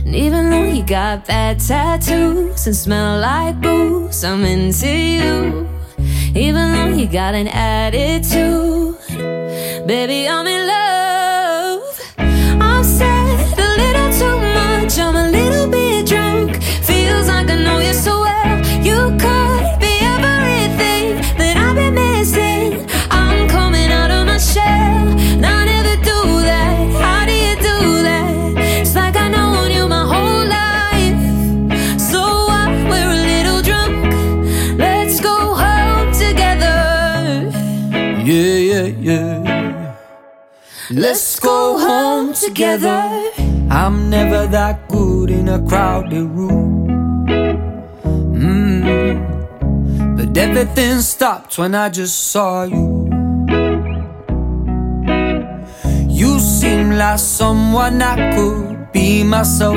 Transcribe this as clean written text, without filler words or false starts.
Even though you got bad tattoos and smell like booze, I'm into you. Even though you got an attitude, baby, I'm in love. I'm sad, a little too much, I'm a little bit drunk. Feels like I know you so well. You could be everything that I've been missing. I'm coming out of my shell. No, I never do that. How do you do that? It's like I know you my whole life. So what? We're a little drunk. Let's go home together. Yeah, yeah, yeah. Let's go home together. I'm never that good in a crowded room. But everything stopped when I just saw you. You seem like someone I could be myself